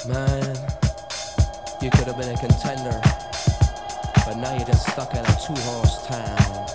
Man, you could have been a contender, but now you're just stuck in a two-horse town.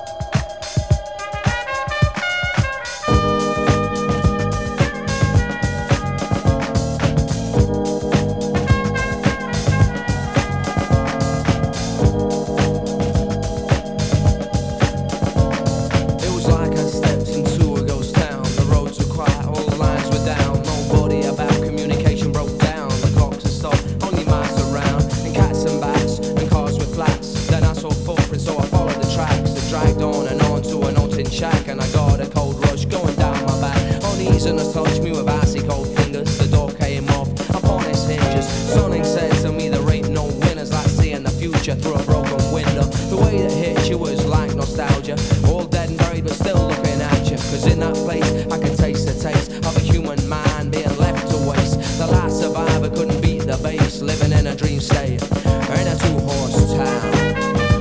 It was like I stepped into a ghost town. The roads were quiet, all the lines were down. Nobody about, communication broke down. The clocks had stopped, only miles around. And cats and bats, and cars with flats. Then I saw footprints, so I followed the tracks. It dragged on and on to an old tin shack. And I got a cold rush going down my back. On ease and a touch me with icy cold fingers. The door came off upon its hinges. Something said to me there ain't no winners, like seeing the future through a broken window. The way that hit you was like nostalgia. All dead and buried but still looking at you. Cause in that place I could taste the taste of a human mind being left to waste. The last survivor couldn't beat the base. Living in a dream state, in a two-horse town.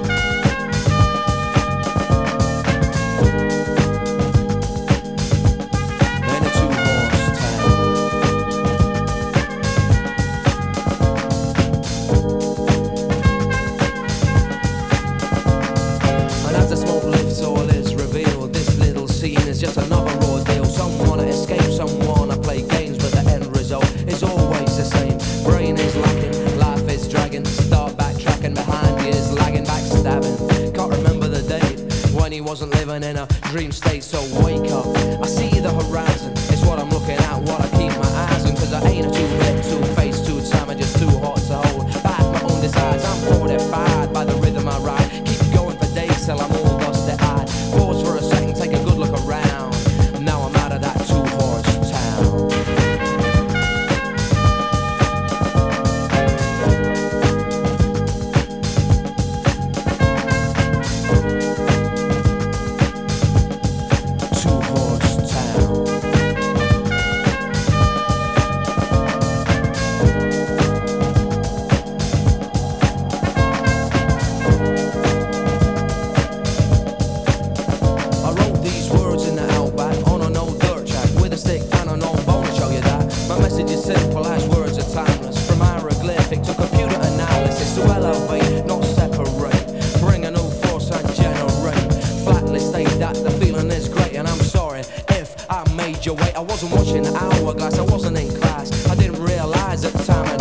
It's just another raw deal. Some wanna escape, some wanna play games, but the end result is always the same. Brain is lacking, life is dragging. Start backtracking, behind you is lagging, backstabbing. Can't remember the date when he wasn't living in a dream state. So wake up, I see the horizon. It's what I'm looking at, what I keep my eyes on. Cause I ain't a two-head, two-faced, two-time, I'm just too hot to hold back my own desires. I'm fortified by the rhythm I ride. Keep going for days till I'm all dusty-eyed. Pause for a second, take a good look around. Now I'm out of that two-horse town. Two-horse town. I wrote these words in the outback on an old dirt track with a stick and an old bone to show you that my message is simple as words are timeless. From hieroglyphic to computer analysis, to elevate, not separate. Bring a new force and generate. Flatly state that the feeling is great, and I'm sorry if I made you wait. I wasn't watching the hourglass, I wasn't in class. I didn't realize at the time